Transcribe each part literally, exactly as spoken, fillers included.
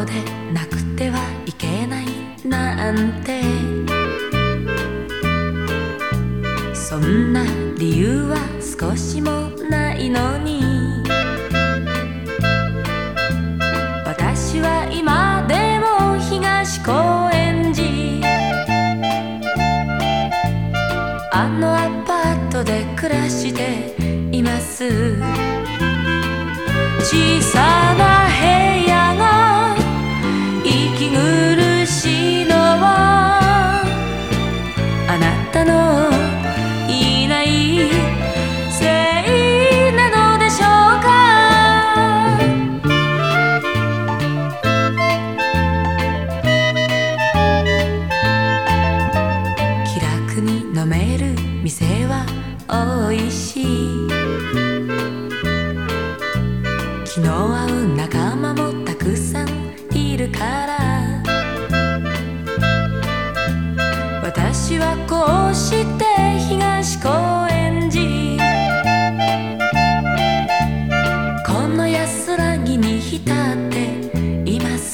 でなくてはいけないなんて、そんな理由は少しもないのに、私は今でも東高円寺、あのアパートで暮らしています。小さな部屋が息苦しいのは、あなたのいないせいなのでしょうか。気楽に飲める店は多いし、気の合う仲間もたくさんいるから、私はこうして東高円寺、この安らぎに浸っています。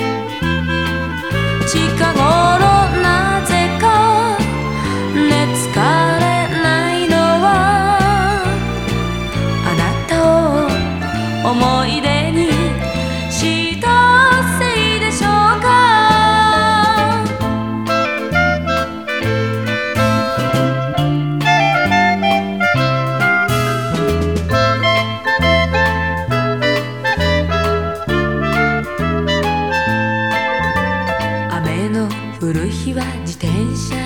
近頃なぜか寝つかれないのは、あなたを思い出にしたせいでしょうか。雨の降る日は自転車